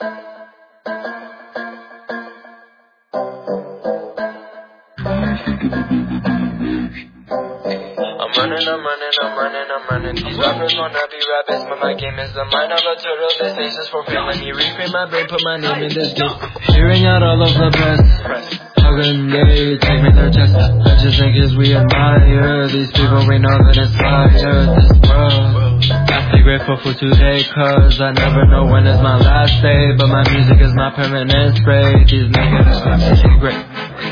I'm running. These rappers wanna be rabbits, but my game is the mind of a turtle. This face is for fame. Let me reframe my brain, put my name in this game. Hearing out all of the press. How can they take me their chest? I just think as we admire these people, we know that inspire this world. I stay grateful for today, cause I never know when is my last day. But my music is my permanent spray. These negative vibes are great.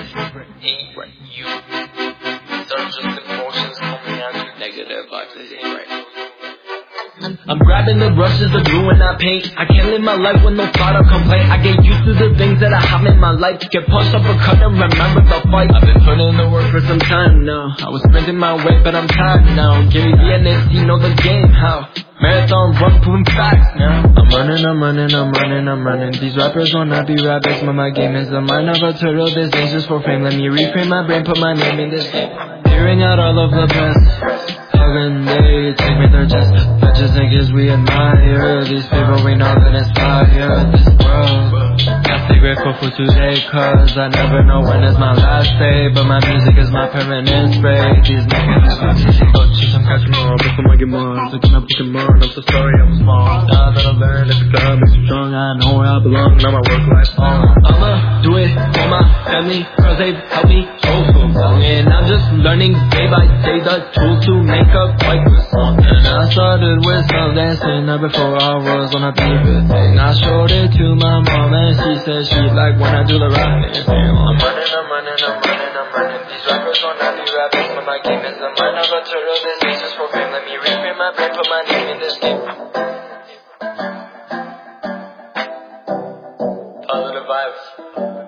I'm grabbing the brushes, the glue and I paint. I can't live my life with no thought or complaint. I get used to the things that I have in my life. Get punched up or cut and remember the fight. I've been putting in the work for some time now. I was sprinting my way, but I'm tired now. Give me the NSC, know the game, how? Marathon run, proving facts now. I'm running. These rappers wanna be rabbits, but my game is the mind of a turtle. This ain't just for fame. Let me reframe my brain, put my name in this game. Hearing out all of the best. How can they take me their chest? I just think as we admire these people, we know that inspire this world. I stay grateful for today, cause I never know when is my last day. But my music is my permanent spray. These negative vibes, I'm catching more before I get more. Looking up Pokemon, I'm so sorry I was small. Now that I've learned, if the club makes me strong, I know where I belong. Now my work life's on. I'ma do it for my family, cause they've helped me so long. And I'm just learning day by day the tools to make up like a song. And I started with some dancing before I was on a favorite thing. I showed it to my mom and she said she like when I do the rap dance. I'm running. These rappers wanna be rappers, but my game is the mind of a turtle. This is just for fame. Let me reframe my brain, put my name in this game. Positive vibes.